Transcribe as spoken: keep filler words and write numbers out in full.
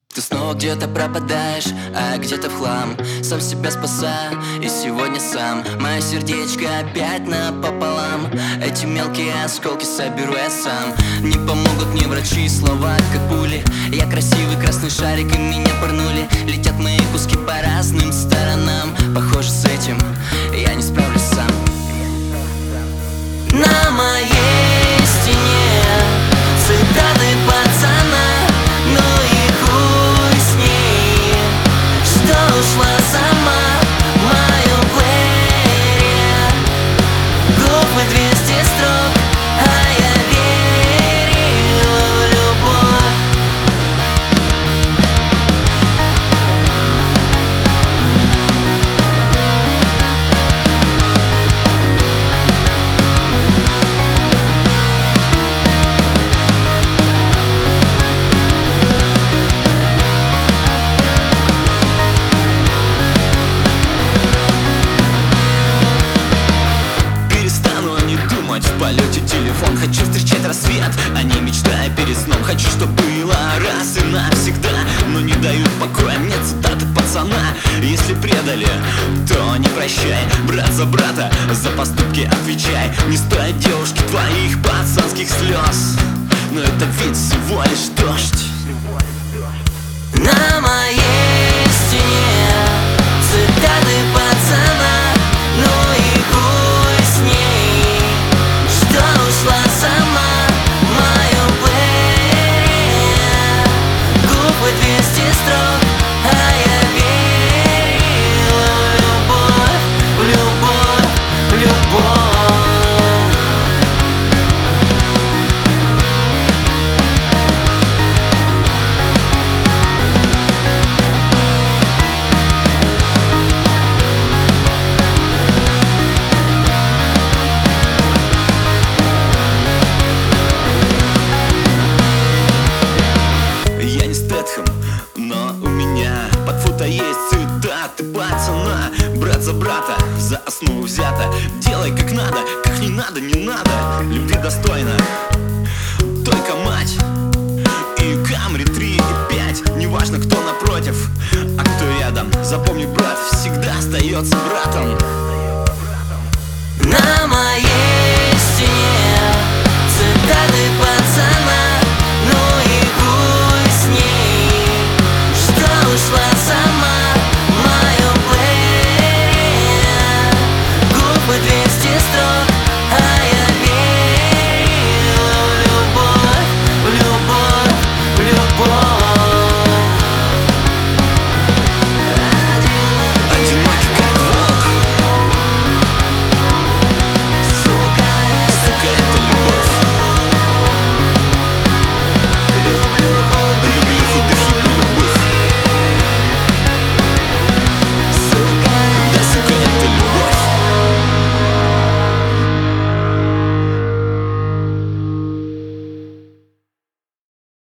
Ты снова где-то пропадаешь, а где-то в хлам. Сам себя спасаю, и сегодня сам. Мое сердечко опять напополам. Эти мелкие осколки соберу я сам. Не помогут мне врачи, слова как пули. Я красивый красный шарик, и меня пырнули. Летят мои куски по разным сторонам. Похоже, с этим я не справлюсь сам. На моей стене цитаты пацана. Ну и хуй с ней, что ушла сама в моем плеере. Глупый двести строк, а я верил в любовь. В полете телефон, хочу встречать рассвет, а не мечтая перед сном. Хочу, чтобы было раз и навсегда, но не дают покоя мне цитаты пацана. Если предали, то не прощай, брат за брата, за поступки отвечай. Не стоит девушки твоих пацанских слез, но это ведь всего лишь дождь. На моей стене цитаты пацана. Ну и хуй с ней, что ушла сама в моем плеере. Глупый двести строк, а я верил в любовь, в любовь, в любовь. Но у меня под фото есть цитаты пацана. Брат за брата, за основу взято. Делай как надо, как не надо, не надо. Любви достойна только мать. И Камри три и пять. Неважно, кто напротив, а кто рядом. Запомни, брат всегда остается братом.